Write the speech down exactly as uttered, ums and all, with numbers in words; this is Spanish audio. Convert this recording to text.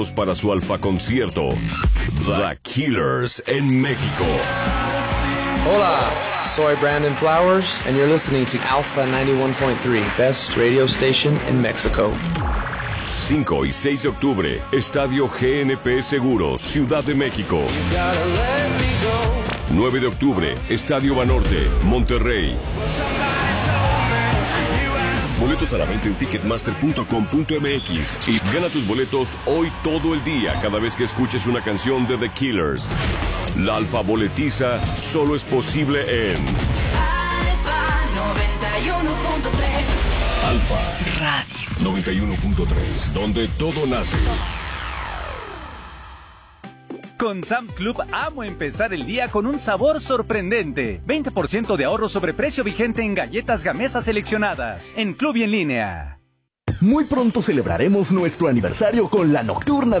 para su Alfa concierto, The Killers en México. Hola, soy Brandon Flowers, and you're listening to Alpha ninety-one point three, best radio station in Mexico. cinco y seis de octubre, Estadio G N P Seguros, Ciudad de México. nueve de octubre, Estadio Banorte, Monterrey. Boletos a la venta en ticketmaster punto com punto m x y gana tus boletos hoy todo el día cada vez que escuches una canción de The Killers. La Alfa boletiza solo es posible en Alfa noventa y uno punto tres. Alfa Radio noventa y uno punto tres, donde todo nace. Con Sam's Club amo empezar el día con un sabor sorprendente. veinte por ciento de ahorro sobre precio vigente en galletas Gamesa seleccionadas, en Club y en línea. Muy pronto celebraremos nuestro aniversario con la Nocturna